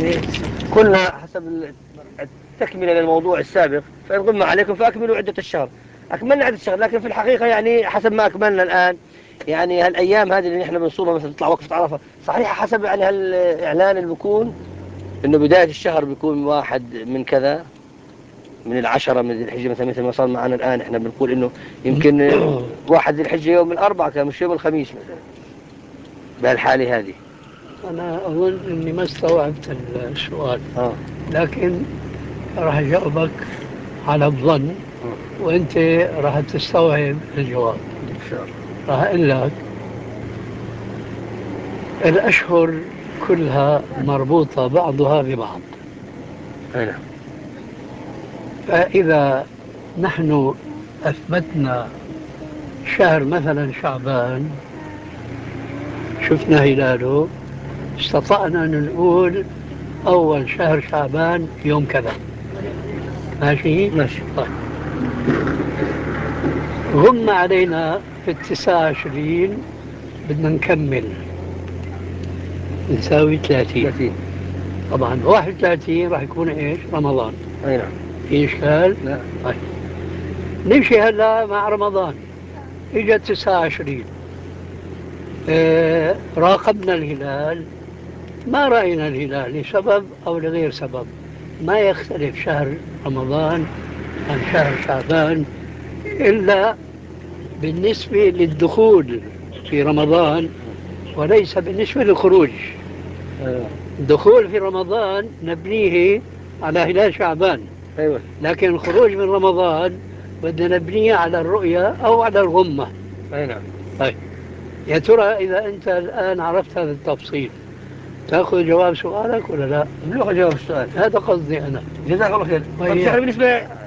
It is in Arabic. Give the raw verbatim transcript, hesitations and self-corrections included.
يعني قلنا حسب التكملة للموضوع السابق، فإن غم عليكم فأكملوا عدة الشهر. أكملنا عدة الشهر، لكن في الحقيقة يعني حسب ما أكملنا الآن، يعني هالأيام هذه اللي نحن بنصومها مثلا تطلع وقفة عرفة صحيحة حسب يعني هالإعلان اللي بيكون إنه بداية الشهر بيكون واحد من كذا، من العشرة من ذي الحجة مثلا، مثل ما صار معنا الآن إحنا بنقول إنه يمكن واحد ذي الحجة يوم الأربعاء كان مش يوم الخميس مثلا بهالحالة هذه. أنا أظن أني ما استوعبت السؤال، آه. لكن راح أجاوبك على الظن، وأنت راح تستوعب الجواب. إن شاء الله. راح أقول لك الأشهر كلها مربوطة بعضها ببعض. هنا. فإذا نحن أثبتنا شهر مثلا شعبان، شفنا هلاله، استطعنا أن نقول أول شهر شعبان يوم كذا. ماشي؟ ماشي. طيب، غم علينا في التسعة عشرين، بدنا نكمل نساوي ثلاثين. ثلاثين. طبعا واحد وثلاثين راح يكون ايش؟ رمضان. أي نعم. في اشكال؟ لا. طيب، نمشي هلا مع رمضان. اجى تسعة وعشرين، اه راقبنا الهلال، ما رأينا الهلال لسبب أو لغير سبب. ما يختلف شهر رمضان عن شهر شعبان إلا بالنسبة للدخول في رمضان، وليس بالنسبة للخروج. أيوة. الدخول في رمضان نبنيه على هلال شعبان، أيوة. لكن الخروج من رمضان بدنا نبنيه على الرؤية أو على الغمة. أي نعم. طيب، يا ترى إذا أنت الآن عرفت هذا التفصيل تأخذ جواب سؤالك ولا لا؟ بلغة جواب السؤال. هذا قصدي أنا. جزاك الله خير. طيب وهي يعني بالنسبة